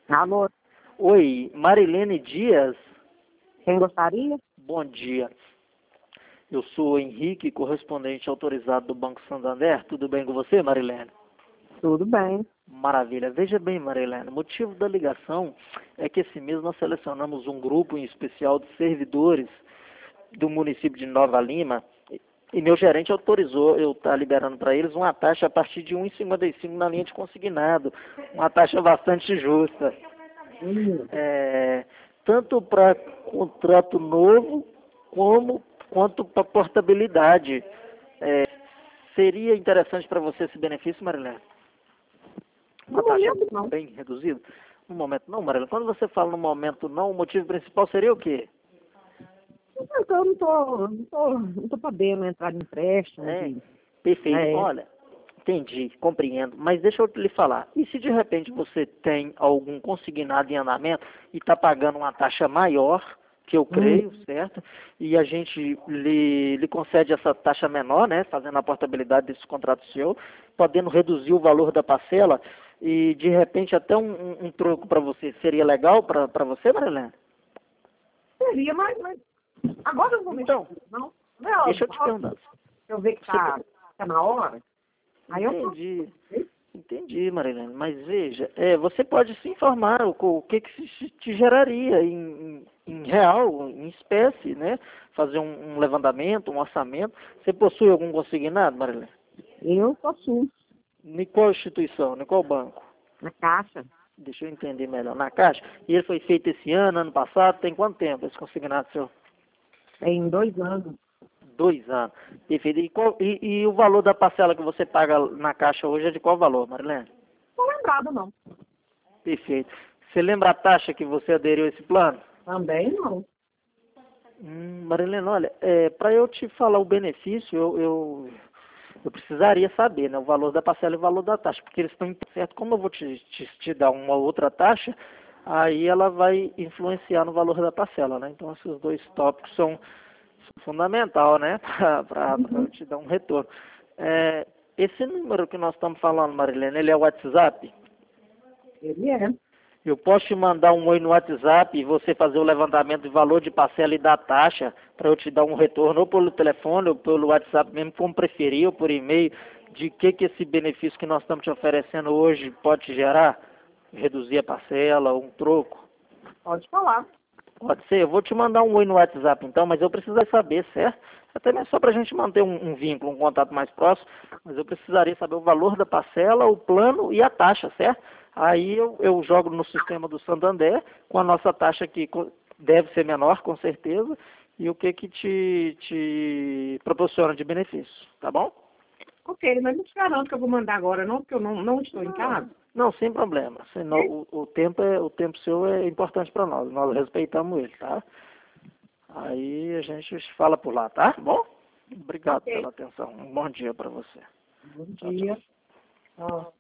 Alô, Oi, Marilene Dias. quem gostaria? Bom dia. Eu sou Henrique, correspondente autorizado do Banco Santander. Tudo bem com você, Marilene? Tudo bem. Maravilha. Veja bem, Marilene, o motivo da ligação é que esse mês nós selecionamos um grupo em especial de servidores do município de Nova Lima e meu gerente autorizou eu estar liberando para eles uma taxa a partir de 1,55 na linha de consignado, uma taxa bastante justa. É, tanto para contrato novo quanto para portabilidade. É, seria interessante para você esse benefício, Marilene? No Uma taxa momento, não. bem reduzida? No momento não, Marilene. Quando você fala no momento não, o motivo principal seria o quê? Então, eu não tô podendo entrar em empréstimo. É, perfeito. É, Olha, entendi, compreendo. Mas deixa eu lhe falar. E se de repente você tem algum consignado em andamento e está pagando uma taxa maior, que eu creio, certo? E a gente lhe concede essa taxa menor, né? Fazendo a portabilidade desse contrato seu, podendo reduzir o valor da parcela e de repente até um troco para você. Seria legal para você, Marilene? seria, mas agora eu não vou mexer Então, com isso, não. Não, deixa eu te perguntar. eu ver que tá na hora, aí eu tô. Entendi, Marilene. Mas veja, você pode se informar o que te geraria em real, em espécie, né? Fazer um levantamento, um orçamento. Você possui algum consignado, Marilene? Eu possuo Em qual instituição? Em qual banco? na caixa. Deixa eu entender melhor. Na Caixa? E ele foi feito esse ano passado? Tem quanto tempo esse consignado seu? Tem 2 anos. 2 anos. Perfeito. E o valor da parcela que você paga na Caixa hoje é de qual valor, Marilene? Não tô lembrado, não. Perfeito. Você lembra a taxa que você aderiu a esse plano? Também não. Marilene, olha, para eu te falar o benefício, eu precisaria saber, né, o valor da parcela e o valor da taxa, porque eles estão certo. Como eu vou te dar uma outra taxa, aí ela vai influenciar no valor da parcela, né? Então, esses dois tópicos são fundamental, né, para eu te dar um retorno. Esse número que nós estamos falando, Marilene, ele é o WhatsApp? Ele é. Eu posso te mandar um oi no WhatsApp e você fazer o levantamento de valor de parcela e da taxa para eu te dar um retorno ou pelo telefone ou pelo WhatsApp mesmo, como preferir, ou por e-mail, de que esse benefício que nós estamos te oferecendo hoje pode te gerar? Reduzir a parcela, um troco? Pode falar. Pode ser. Eu vou te mandar um oi no WhatsApp então, mas eu preciso saber, certo? Até mesmo só para a gente manter um vínculo, um contato mais próximo, mas eu precisaria saber o valor da parcela, o plano e a taxa, certo? Aí eu jogo no sistema do Santander com a nossa taxa que deve ser menor, com certeza, e o que te proporciona de benefício, tá bom? Ok, mas não te garanto que eu vou mandar agora, não, porque eu não estou em casa. Não, sem problema. Senão, o tempo seu é importante para nós. Nós respeitamos ele, tá? Aí a gente fala por lá, tá? Bom? Obrigado Ok. pela atenção. Um bom dia para você. Bom Tchau, tchau. dia. Ó.